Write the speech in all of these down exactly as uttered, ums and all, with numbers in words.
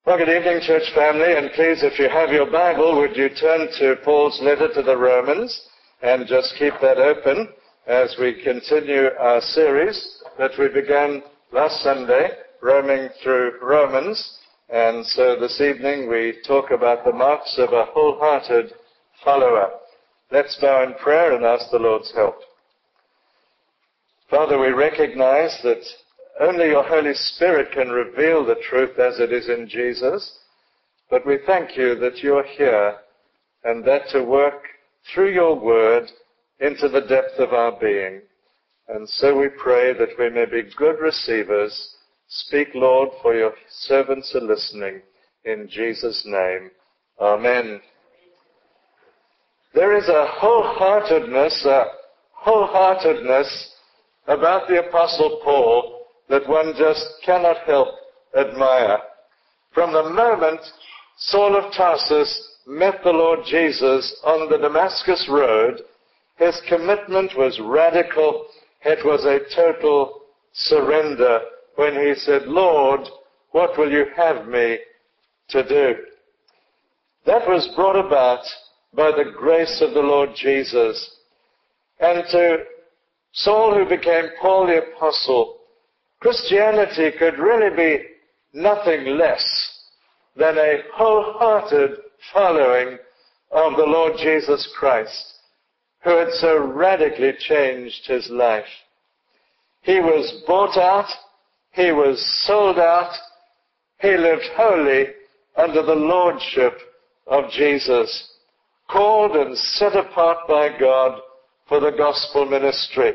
Well, good evening, church family, and please, if you have your Bible, would you turn to Paul's letter to the Romans and just keep that open as we continue our series that we began last Sunday, roaming through Romans. And so this evening we talk about the marks of a wholehearted follower. Let's bow in prayer and ask the Lord's help. Father, we recognize that only your Holy Spirit can reveal the truth as it is in Jesus, but we thank you that you're here and that to work through your word into the depth of our being. And so we pray that we may be good receivers. Speak, Lord, for your servants are listening. In Jesus' name, amen. There is a wholeheartedness, a wholeheartedness about the Apostle Paul that one just cannot help admire. From the moment Saul of Tarsus met the Lord Jesus on the Damascus Road, his commitment was radical. It was a total surrender when he said, Lord, what will you have me to do? That was brought about by the grace of the Lord Jesus. And to Saul, who became Paul the Apostle, Christianity could really be nothing less than a wholehearted following of the Lord Jesus Christ, who had so radically changed his life. He was bought out, he was sold out, he lived wholly under the lordship of Jesus, called and set apart by God for the gospel ministry.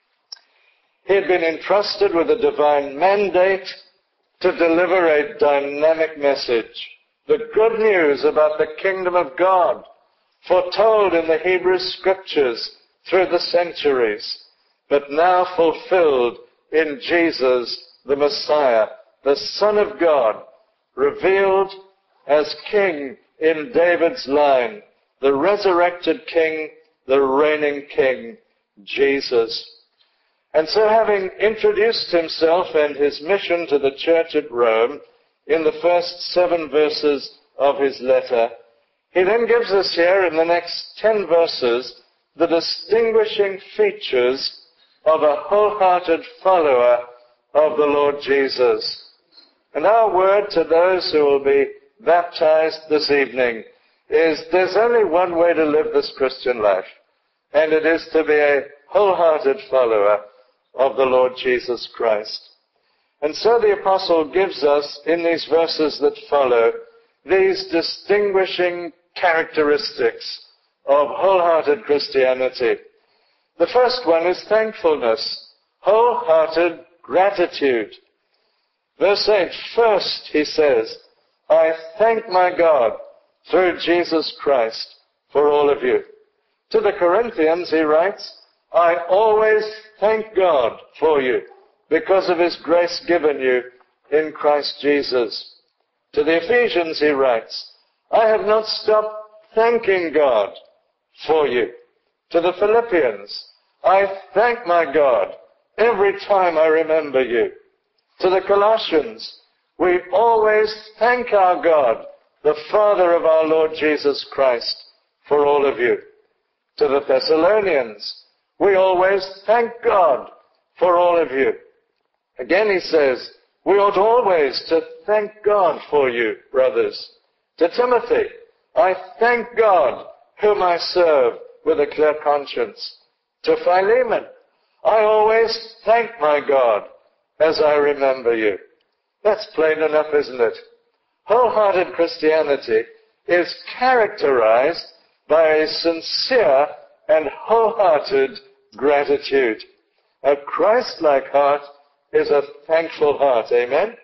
He had been entrusted with a divine mandate to deliver a dynamic message, the good news about the kingdom of God, foretold in the Hebrew Scriptures through the centuries, but now fulfilled in Jesus, the Messiah, the Son of God, revealed as King in David's line, the resurrected King, the reigning King, Jesus. And so, having introduced himself and his mission to the church at Rome in the first seven verses of his letter, he then gives us here in the next ten verses the distinguishing features of a wholehearted follower of the Lord Jesus. And our word to those who will be baptized this evening is there's only one way to live this Christian life, and it is to be a wholehearted follower of the Lord Jesus Christ. And so the apostle gives us, in these verses that follow, these distinguishing characteristics of wholehearted Christianity. The first one is thankfulness, wholehearted gratitude. Verse eight, first, he says, I thank my God through Jesus Christ for all of you. To the Corinthians, he writes, I always thank God for you because of his grace given you in Christ Jesus. To the Ephesians, he writes, I have not stopped thanking God for you. To the Philippians, I thank my God every time I remember you. To the Colossians, we always thank our God, the Father of our Lord Jesus Christ, for all of you. To the Thessalonians, we always thank God for all of you. Again he says, we ought always to thank God for you, brothers. To Timothy, I thank God whom I serve with a clear conscience. To Philemon, I always thank my God as I remember you. That's plain enough, isn't it? Wholehearted Christianity is characterized by a sincere and wholehearted gratitude. A Christ-like heart is a thankful heart. Amen?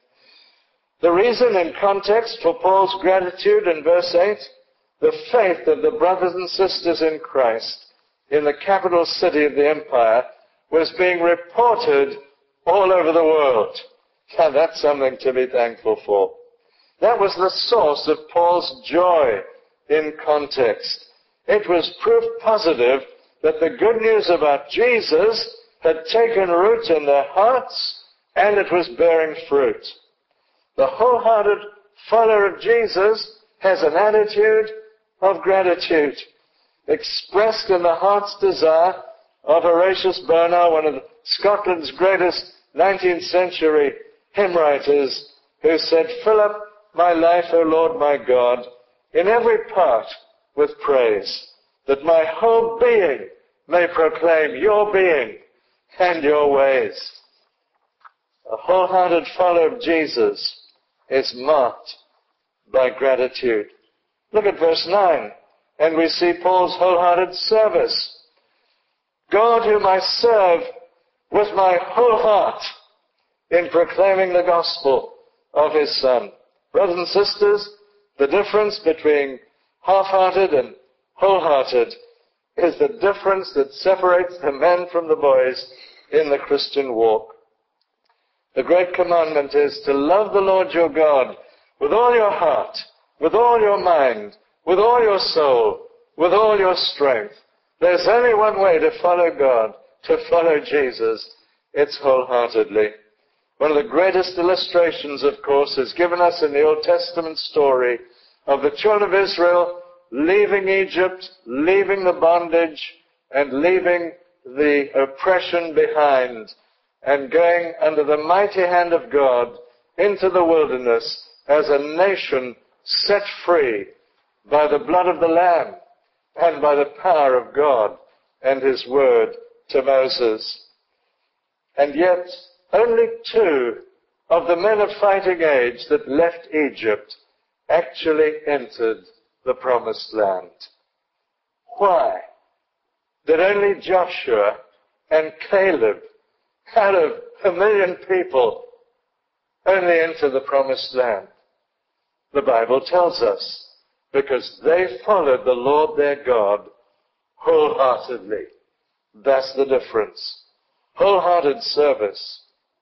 The reason and context for Paul's gratitude in verse eight, the faith of the brothers and sisters in Christ in the capital city of the empire was being reported all over the world. Now that's something to be thankful for. That was the source of Paul's joy in context. It was proof positive that the good news about Jesus had taken root in their hearts and it was bearing fruit. The wholehearted follower of Jesus has an attitude of gratitude, expressed in the heart's desire of Horatius Bonar, one of Scotland's greatest nineteenth century hymn writers, who said, "Fill up my life, O Lord my God, in every part with praise, that my whole being may proclaim your being and your ways." A wholehearted follower of Jesus is marked by gratitude. Look at verse nine, and we see Paul's wholehearted service. "God, whom I serve with my whole heart in proclaiming the gospel of his Son." Brothers and sisters, the difference between half-hearted and wholehearted is the difference that separates the men from the boys in the Christian walk. The great commandment is to love the Lord your God with all your heart, with all your mind, with all your soul, with all your strength. There's only one way to follow God, to follow Jesus. It's wholeheartedly. One of the greatest illustrations, of course, is given us in the Old Testament story of the children of Israel leaving Egypt, leaving the bondage, and leaving the oppression behind, and going under the mighty hand of God into the wilderness as a nation set free by the blood of the Lamb and by the power of God and his word to Moses. And yet, only two of the men of fighting age that left Egypt actually entered the promised land. Why did only Joshua and Caleb, out of a million people, only enter the promised land? The Bible tells us, because they followed the Lord their God wholeheartedly. That's the difference. Wholehearted service.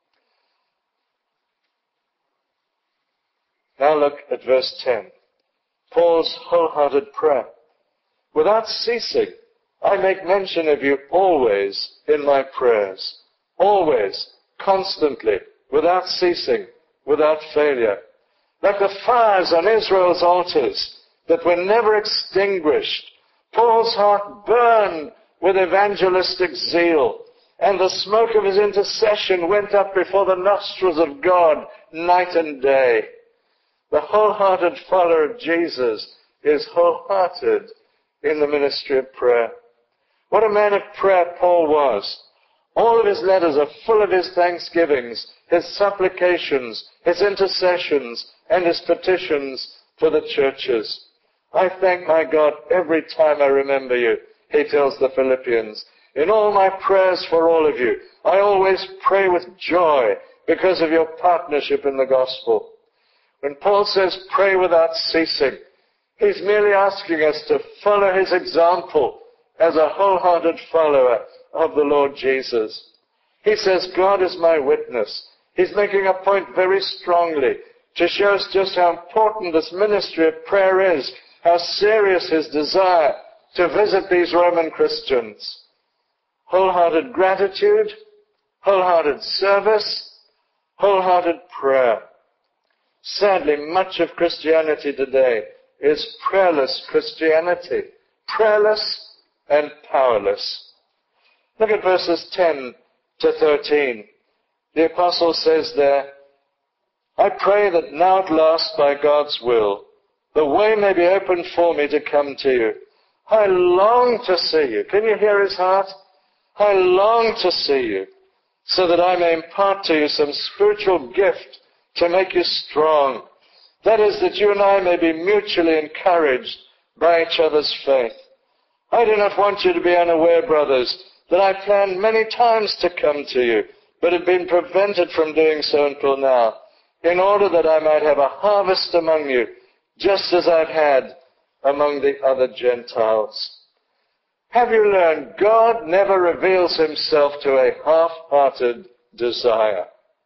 Now look at verse ten. Paul's wholehearted prayer. "Without ceasing, I make mention of you always in my prayers." Always, constantly, without ceasing, without failure. Like the fires on Israel's altars that were never extinguished, Paul's heart burned with evangelistic zeal, and the smoke of his intercession went up before the nostrils of God night and day. The wholehearted follower of Jesus is wholehearted in the ministry of prayer. What a man of prayer Paul was. All of his letters are full of his thanksgivings, his supplications, his intercessions, and his petitions for the churches. "I thank my God every time I remember you," he tells the Philippians. "In all my prayers for all of you, I always pray with joy because of your partnership in the gospel." When Paul says pray without ceasing, he's merely asking us to follow his example as a wholehearted follower of the Lord Jesus. He says, "God is my witness." He's making a point very strongly to show us just how important this ministry of prayer is, how serious his desire to visit these Roman Christians. Wholehearted gratitude, wholehearted service, wholehearted prayer. Sadly, much of Christianity today is prayerless Christianity, prayerless and powerless. Look at verses ten to thirteen. The apostle says there, "I pray that now at last, by God's will, the way may be opened for me to come to you. I long to see you." Can you hear his heart? "I long to see you, so that I may impart to you some spiritual gift to make you strong. That is, that you and I may be mutually encouraged by each other's faith. I do not want you to be unaware, brothers, that I planned many times to come to you, but have been prevented from doing so until now, in order that I might have a harvest among you, just as I've had among the other Gentiles." Have you learned God never reveals himself to a half-hearted desire,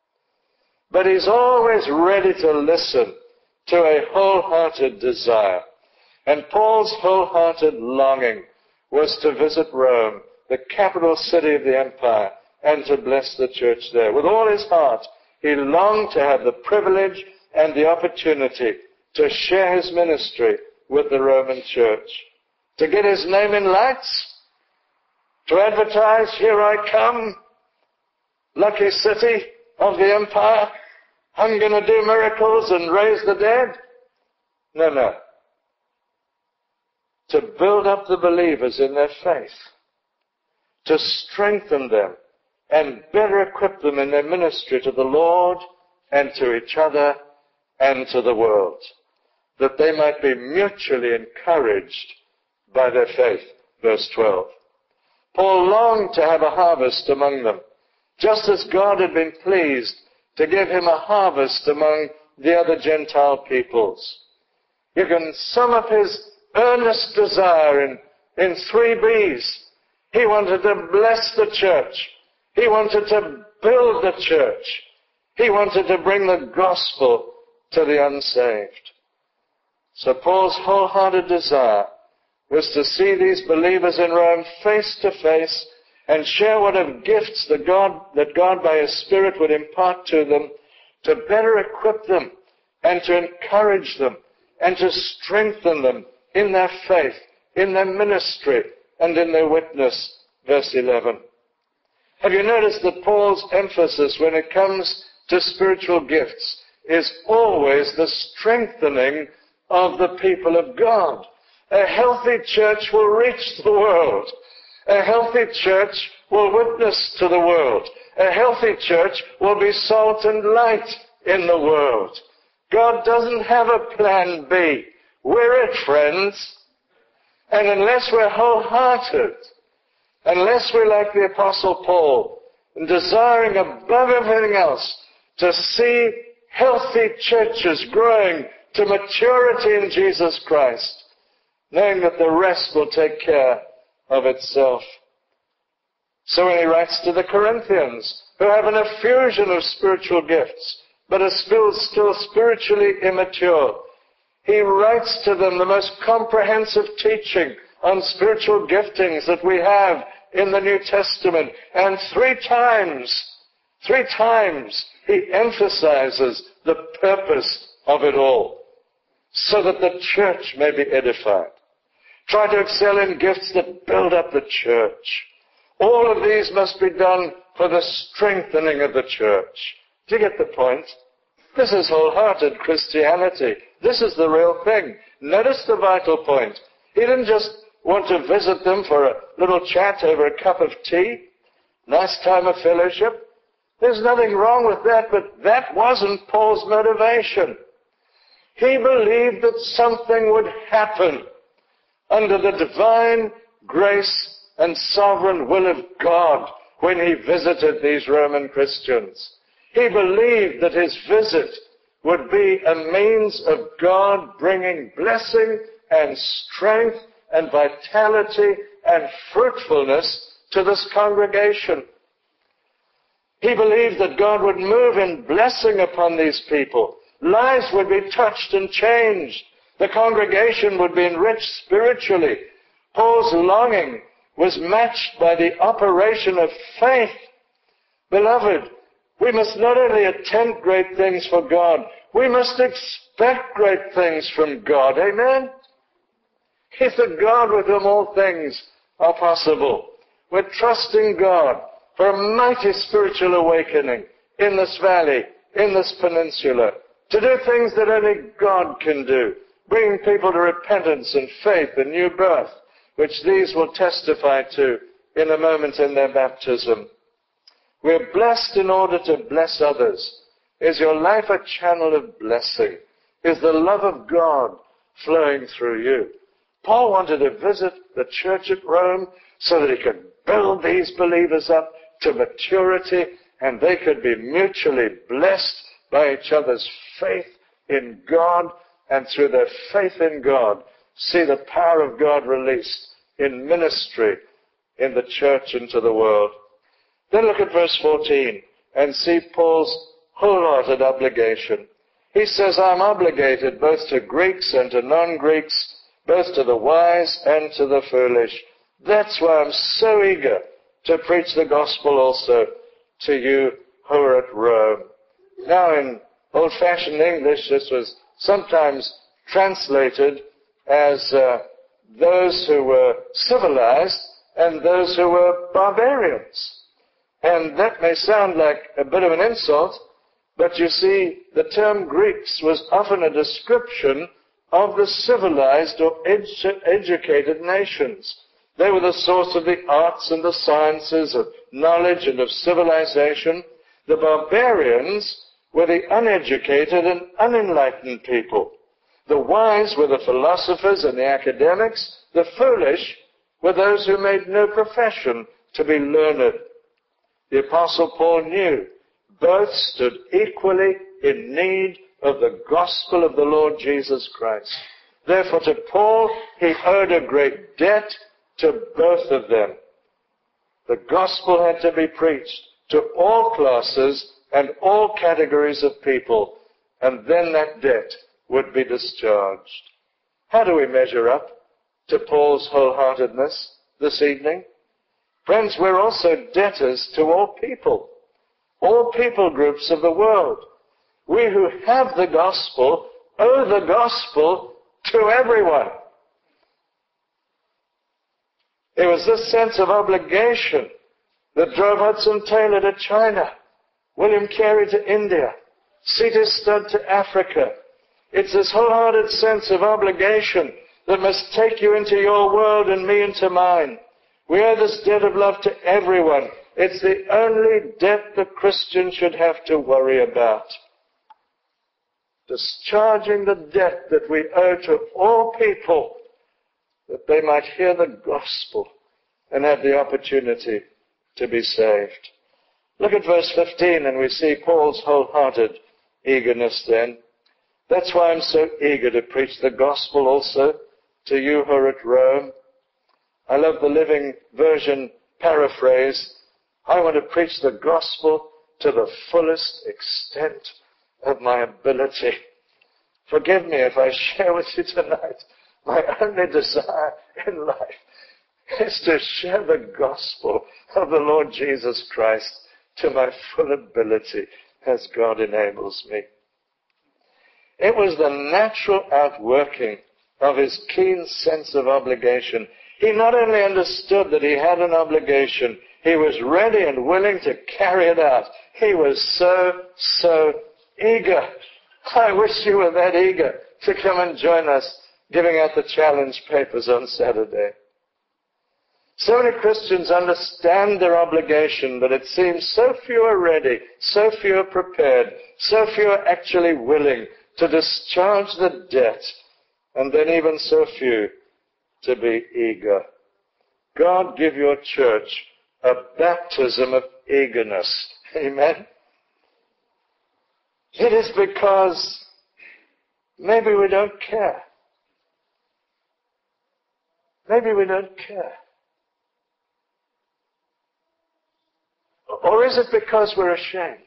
but he's always ready to listen to a wholehearted desire. And Paul's wholehearted longing was to visit Rome, the capital city of the empire, and to bless the church there. With all his heart, he longed to have the privilege and the opportunity to share his ministry with the Roman church, to get his name in lights, to advertise, here I come, lucky city of the empire, I'm going to do miracles and raise the dead. No, no. To build up the believers in their faith, to strengthen them and better equip them in their ministry to the Lord and to each other and to the world, that they might be mutually encouraged by their faith. Verse twelve. Paul longed to have a harvest among them, just as God had been pleased to give him a harvest among the other Gentile peoples. You can sum up his earnest desire in, in three B's. He wanted to bless the church. He wanted to build the church. He wanted to bring the gospel to the unsaved. So Paul's wholehearted desire was to see these believers in Rome face to face and share what of gifts that God, that God by His Spirit would impart to them, to better equip them and to encourage them and to strengthen them in their faith, in their ministry, and in their witness. Verse eleven. Have you noticed that Paul's emphasis when it comes to spiritual gifts is always the strengthening of the people of God? A healthy church will reach the world. A healthy church will witness to the world. A healthy church will be salt and light in the world. God doesn't have a plan B. We're it, friends. And unless we're wholehearted, unless we're like the Apostle Paul, and desiring above everything else to see healthy churches growing to maturity in Jesus Christ, knowing that the rest will take care of itself. So when he writes to the Corinthians, who have an effusion of spiritual gifts, but are still, still spiritually immature, he writes to them the most comprehensive teaching on spiritual giftings that we have in the New Testament. And three times, three times, he emphasizes the purpose of it all, so that the church may be edified. Try to excel in gifts that build up the church. All of these must be done for the strengthening of the church. Do you get the point? This is wholehearted Christianity. This is the real thing. Notice the vital point. He didn't just want to visit them for a little chat over a cup of tea. Nice time of fellowship. There's nothing wrong with that, but that wasn't Paul's motivation. He believed that something would happen under the divine grace and sovereign will of God when he visited these Roman Christians. He believed that his visit would be a means of God bringing blessing and strength and vitality and fruitfulness to this congregation. He believed that God would move in blessing upon these people. Lives would be touched and changed. The congregation would be enriched spiritually. Paul's longing was matched by the operation of faith. Beloved, we must not only attempt great things for God, we must expect great things from God. Amen? He's the God with whom all things are possible. We're trusting God for a mighty spiritual awakening in this valley, in this peninsula, to do things that only God can do, bringing people to repentance and faith and new birth, which these will testify to in a moment in their baptism. We're blessed in order to bless others. Is your life a channel of blessing? Is the love of God flowing through you? Paul wanted to visit the church at Rome so that he could build these believers up to maturity and they could be mutually blessed by each other's faith in God, and through their faith in God, see the power of God released in ministry in the church and to the world. Then look at verse fourteen and see Paul's wholehearted obligation. He says, I'm obligated both to Greeks and to non-Greeks, both to the wise and to the foolish. That's why I'm so eager to preach the gospel also to you who are at Rome. Now, in old-fashioned English, this was sometimes translated as uh, those who were civilized and those who were barbarians. And that may sound like a bit of an insult, but you see, the term Greeks was often a description of the civilized or edu- educated nations. They were the source of the arts and the sciences, of knowledge and of civilization. The barbarians were the uneducated and unenlightened people. The wise were the philosophers and the academics. The foolish were those who made no profession to be learned. The Apostle Paul knew both stood equally in need of the gospel of the Lord Jesus Christ. Therefore, to Paul, he owed a great debt to both of them. The gospel had to be preached to all classes and all categories of people, and then that debt would be discharged. How do we measure up to Paul's wholeheartedness this evening? Friends, we're also debtors to all people, all people groups of the world. We who have the gospel owe the gospel to everyone. It was this sense of obligation that drove Hudson Taylor to China, William Carey to India, C T Studd to Africa. It's this wholehearted sense of obligation that must take you into your world and me into mine. We owe this debt of love to everyone. It's the only debt the Christian should have to worry about. Discharging the debt that we owe to all people, that they might hear the gospel and have the opportunity to be saved. Look at verse fifteen, and we see Paul's wholehearted eagerness then. That's why I'm so eager to preach the gospel also to you who are at Rome. I love the Living Version paraphrase. I want to preach the gospel to the fullest extent of my ability. Forgive me if I share with you tonight my only desire in life is to share the gospel of the Lord Jesus Christ to my full ability as God enables me. It was the natural outworking of his keen sense of obligation. He not only understood that he had an obligation, he was ready and willing to carry it out. He was so, so eager. I wish you were that eager to come and join us giving out the challenge papers on Saturday. So many Christians understand their obligation, but it seems so few are ready, so few are prepared, so few are actually willing to discharge the debt, and then even so few to be eager. God give your church a baptism of eagerness. Amen? It is because maybe we don't care. Maybe we don't care. Or is it because we're ashamed?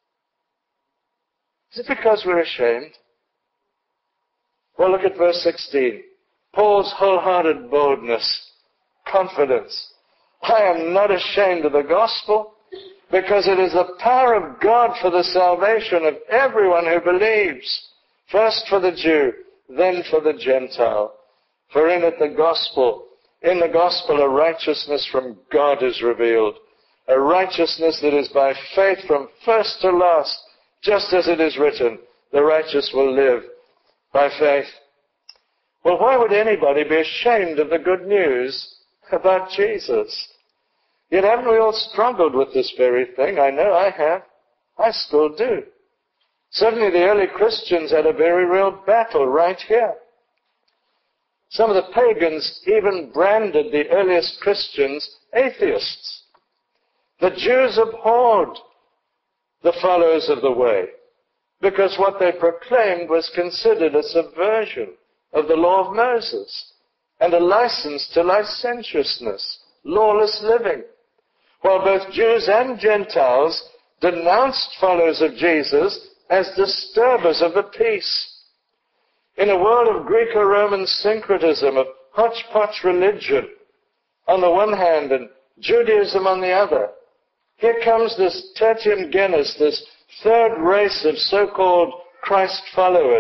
Is it because we're ashamed? Well, look at verse sixteen. Paul's wholehearted boldness, confidence. I am not ashamed of the gospel, because it is the power of God for the salvation of everyone who believes. First for the Jew, then for the Gentile. For in it the gospel, in the gospel a righteousness from God is revealed. A righteousness that is by faith from first to last, just as it is written, the righteous will live by faith. Well, why would anybody be ashamed of the good news about Jesus? Yet haven't we all struggled with this very thing? I know I have. I still do. Certainly the early Christians had a very real battle right here. Some of the pagans even branded the earliest Christians atheists. The Jews abhorred the followers of the way because what they proclaimed was considered a subversion of the law of Moses and a license to licentiousness, lawless living. While both Jews and Gentiles denounced followers of Jesus as disturbers of the peace. In a world of Greco-Roman syncretism, of hodgepodge religion on the one hand and Judaism on the other, here comes this tertium genus, this third race of so-called Christ followers,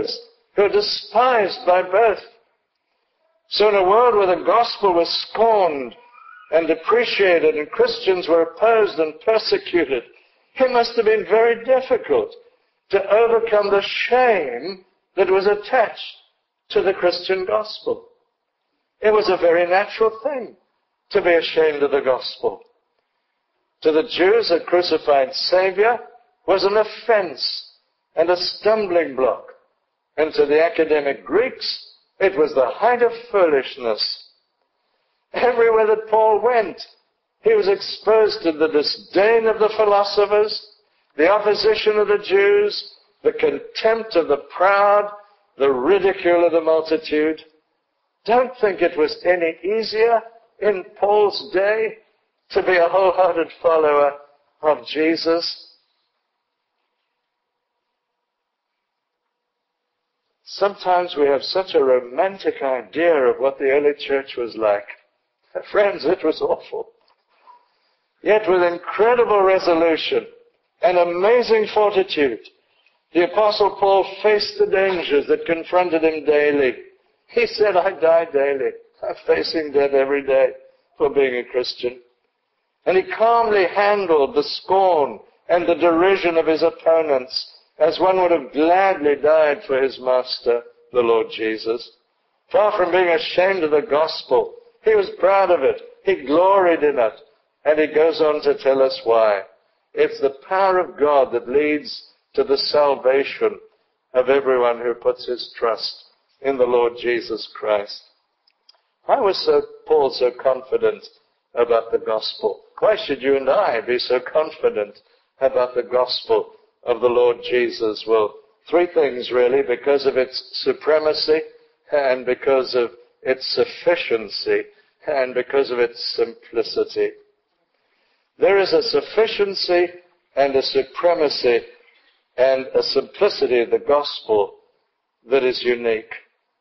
who are despised by both. So in a world where the gospel was scorned and depreciated and Christians were opposed and persecuted, it must have been very difficult to overcome the shame that was attached to the Christian gospel. It was a very natural thing to be ashamed of the gospel. To the Jews, a crucified Savior was an offense and a stumbling block. And to the academic Greeks, it was the height of foolishness. Everywhere that Paul went, he was exposed to the disdain of the philosophers, the opposition of the Jews, the contempt of the proud, the ridicule of the multitude. Don't think it was any easier in Paul's day to be a wholehearted follower of Jesus. Sometimes we have such a romantic idea of what the early church was like. Friends, it was awful. Yet with incredible resolution and amazing fortitude, the Apostle Paul faced the dangers that confronted him daily. He said, I die daily. I'm facing death every day for being a Christian. And he calmly handled the scorn and the derision of his opponents as one would have gladly died for his master, the Lord Jesus. Far from being ashamed of the gospel, he was proud of it. He gloried in it. And he goes on to tell us why. It's the power of God that leads to the salvation of everyone who puts his trust in the Lord Jesus Christ. Why was so Paul so confident about the gospel? Why should you and I be so confident about the gospel of the Lord Jesus? Well, three things really: because of its supremacy, and because of its sufficiency, and because of its simplicity. There is a sufficiency and a supremacy and a simplicity of the gospel that is unique.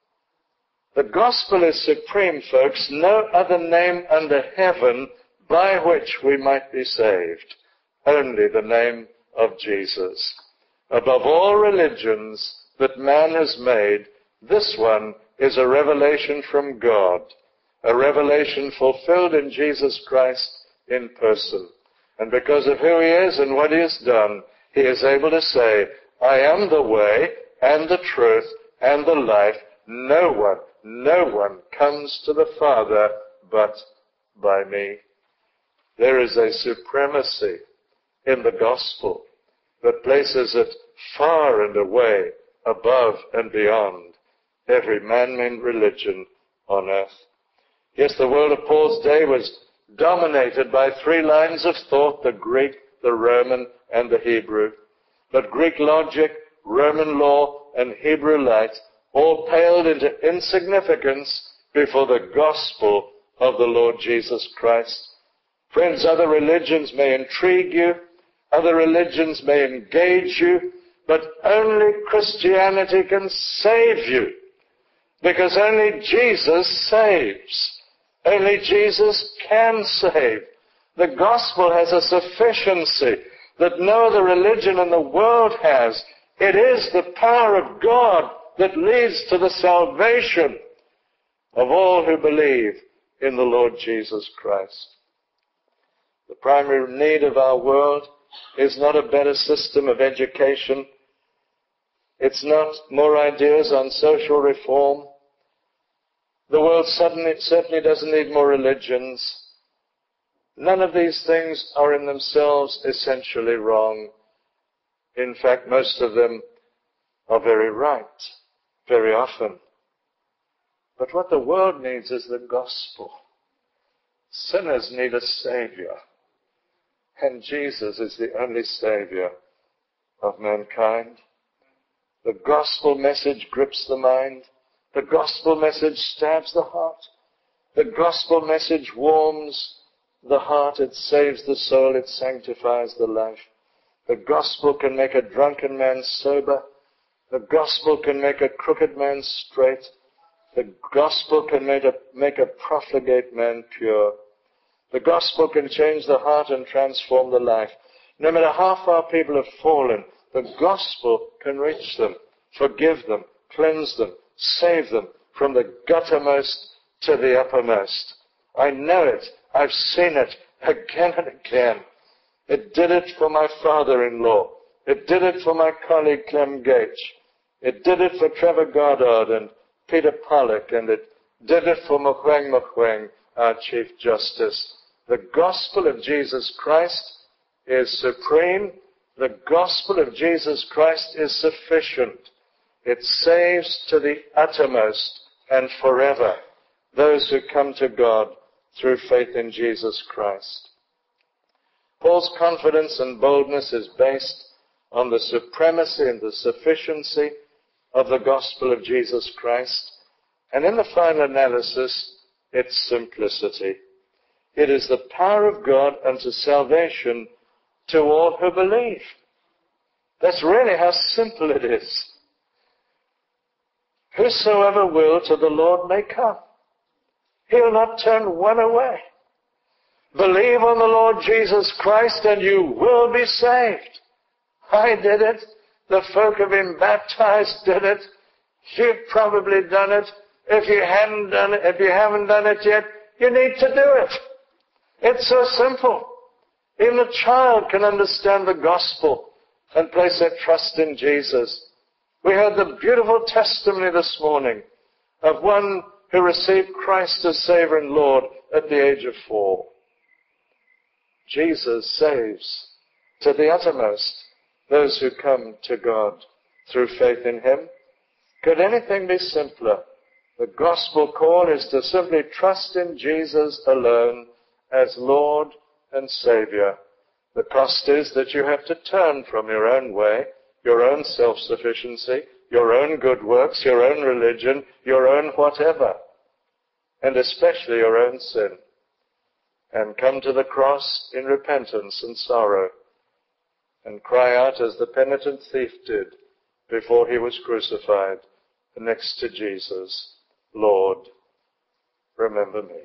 The gospel is supreme, folks. No other name under heaven by which we might be saved. Only the name of Jesus. Above all religions that man has made, this one is a revelation from God. A revelation fulfilled in Jesus Christ in person. And because of who he is and what he has done, he is able to say, I am the way and the truth and the life. No one, no one comes to the Father but by me. There is a supremacy in the gospel that places it far and away, above and beyond every man-made religion on earth. Yes, the world of Paul's day was dominated by three lines of thought: the Greek, the Roman, and the Hebrew. But Greek logic, Roman law, and Hebrew light all paled into insignificance before the gospel of the Lord Jesus Christ. Friends, other religions may intrigue you, other religions may engage you, but only Christianity can save you, because only Jesus saves. Only Jesus can save. The gospel has a sufficiency that no other religion in the world has. It is the power of God that leads to the salvation of all who believe in the Lord Jesus Christ. The primary need of our world is not a better system of education. It's not more ideas on social reform. The world suddenly, certainly doesn't need more religions. None of these things are in themselves essentially wrong. In fact, most of them are very right, very often. But what the world needs is the gospel. Sinners need a Savior. And Jesus is the only Savior of mankind. The gospel message grips the mind. The gospel message stabs the heart. The gospel message warms the heart. It saves the soul. It sanctifies the life. The gospel can make a drunken man sober. The gospel can make a crooked man straight. The gospel can make a, make a profligate man pure. The gospel can change the heart and transform the life. No matter how far people have fallen, the gospel can reach them, forgive them, cleanse them, save them from the guttermost to the uppermost. I know it. I've seen it again and again. It did it for my father-in-law. It did it for my colleague Clem Gage. It did it for Trevor Goddard and Peter Pollock, and it did it for Mogoeng Mogoeng, our Chief Justice. The gospel of Jesus Christ is supreme. The gospel of Jesus Christ is sufficient. It saves to the uttermost and forever those who come to God through faith in Jesus Christ. Paul's confidence and boldness is based on the supremacy and the sufficiency of the gospel of Jesus Christ, and in the final analysis, its simplicity. It is the power of God unto salvation to all who believe. That's really how simple it is. Whosoever will to the Lord may come. He'll not turn one away. Believe on the Lord Jesus Christ and you will be saved. I did it. The folk who have been baptized did it. You've probably done it. If you hadn't done it, if you haven't done it yet, you need to do it. It's so simple. Even a child can understand the gospel and place their trust in Jesus. We heard the beautiful testimony this morning of one who received Christ as Savior and Lord at the age of four. Jesus saves to the uttermost those who come to God through faith in Him. Could anything be simpler? The gospel call is to simply trust in Jesus alone as Lord and Savior. The cost is that you have to turn from your own way, your own self-sufficiency, your own good works, your own religion, your own whatever, and especially your own sin, and come to the cross in repentance and sorrow, and cry out as the penitent thief did before he was crucified next to Jesus, Lord, remember me.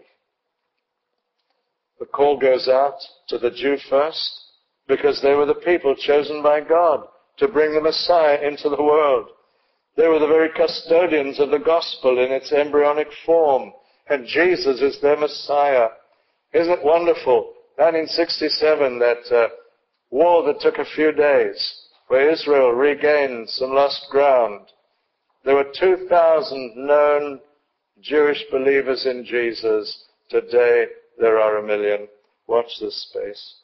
The call goes out to the Jew first, because they were the people chosen by God to bring the Messiah into the world. They were the very custodians of the gospel in its embryonic form, and Jesus is their Messiah. Isn't it wonderful? nineteen sixty-seven, that uh, war that took a few days, where Israel regained some lost ground. There were two thousand known Jewish believers in Jesus. Today, there are a million. Watch this space.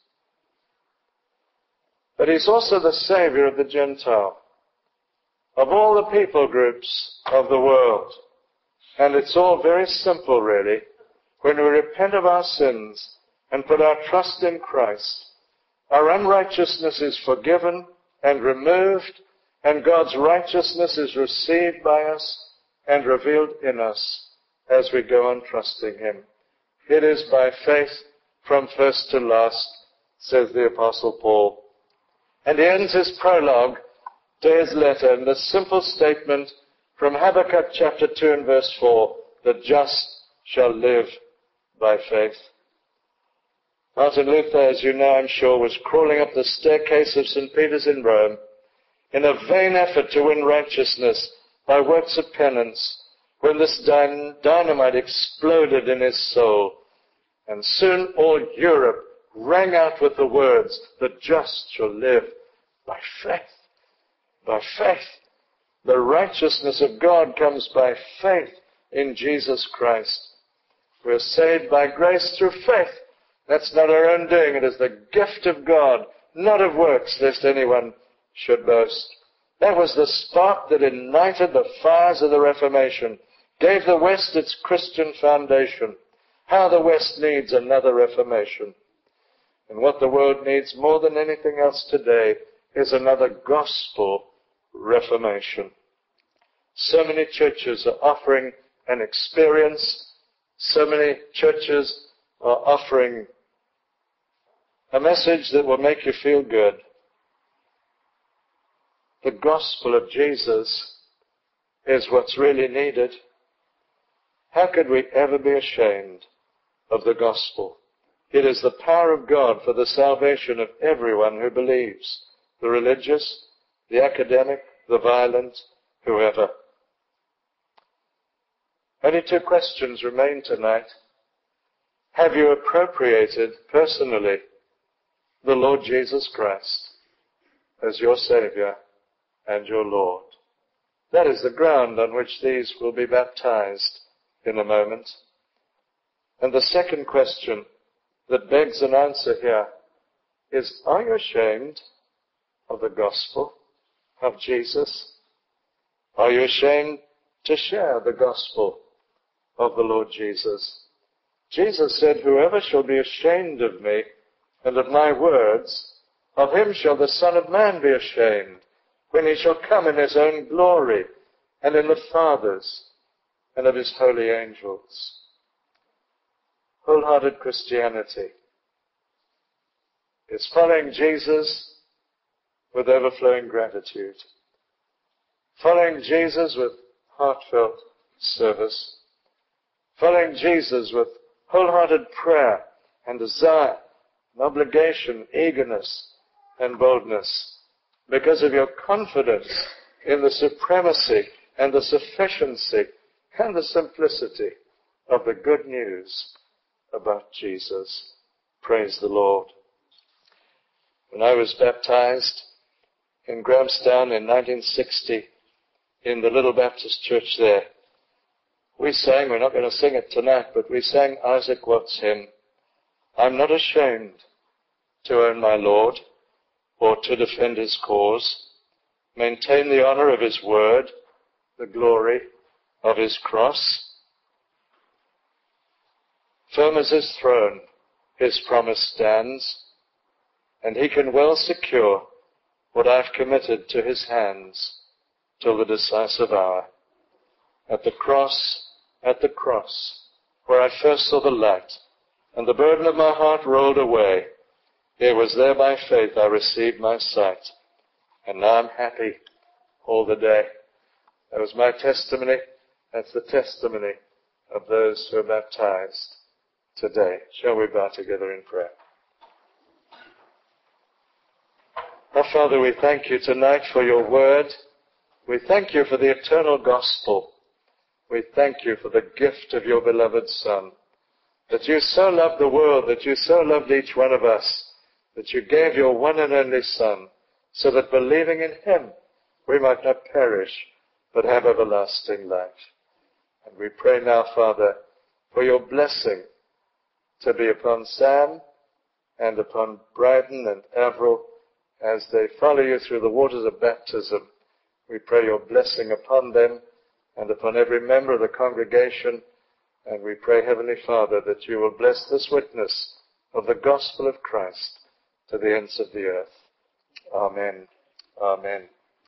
But He's also the Savior of the Gentile, of all the people groups of the world. And it's all very simple, really. When we repent of our sins and put our trust in Christ, our unrighteousness is forgiven and removed, and God's righteousness is received by us and revealed in us as we go on trusting Him. It is by faith from first to last, says the Apostle Paul. And he ends his prologue to his letter in the simple statement from Habakkuk chapter two and verse four, the just shall live by faith. Martin Luther, as you know, I'm sure, was crawling up the staircase of Saint Peter's in Rome in a vain effort to win righteousness by works of penance, when this dynamite exploded in his soul. And soon all Europe rang out with the words, the just shall live by faith. By faith. The righteousness of God comes by faith in Jesus Christ. We're saved by grace through faith. That's not our own doing. It is the gift of God, not of works, lest anyone should boast. That was the spark that ignited the fires of the Reformation, gave the West its Christian foundation. How the West needs another Reformation. And what the world needs more than anything else today is another gospel Reformation. So many churches are offering an experience. So many churches are offering a message that will make you feel good. The gospel of Jesus is what's really needed. How could we ever be ashamed of the gospel? It is the power of God for the salvation of everyone who believes, the religious, the academic, the violent, whoever. Only two questions remain tonight. Have you appropriated personally the Lord Jesus Christ as your Savior and your Lord? That is the ground on which these will be baptized in a moment. And the second question that begs an answer here is, are you ashamed of the gospel of Jesus? Are you ashamed to share the gospel of the Lord Jesus? Jesus said, whoever shall be ashamed of me and of my words, of him shall the Son of Man be ashamed, when he shall come in his own glory and in the Father's and of his holy angels. Wholehearted Christianity is following Jesus with overflowing gratitude, following Jesus with heartfelt service, following Jesus with wholehearted prayer and desire and obligation, eagerness and boldness, because of your confidence in the supremacy and the sufficiency and the simplicity of the good news about Jesus. Praise the Lord. When I was baptized in Grahamstown in nineteen sixty, in the little Baptist church there, we sang, we're not going to sing it tonight, but we sang Isaac Watts' hymn, I'm not ashamed to own my Lord or to defend his cause, maintain the honor of his word, the glory of his cross. Firm as his throne, his promise stands, and he can well secure what I've committed to his hands till the decisive hour. At the cross, at the cross, where I first saw the light, and the burden of my heart rolled away, it was there by faith I received my sight, and now I'm happy all the day. That was my testimony. That's the testimony of those who are baptized today. Shall we bow together in prayer? Our Father, we thank you tonight for your word. We thank you for the eternal gospel. We thank you for the gift of your beloved Son, that you so loved the world, that you so loved each one of us, that you gave your one and only Son, so that believing in him, we might not perish, but have everlasting life. And we pray now, Father, for your blessing to be upon Sam and upon Bryden and Avril as they follow you through the waters of baptism. We pray your blessing upon them and upon every member of the congregation. And we pray, Heavenly Father, that you will bless this witness of the gospel of Christ to the ends of the earth. Amen. Amen.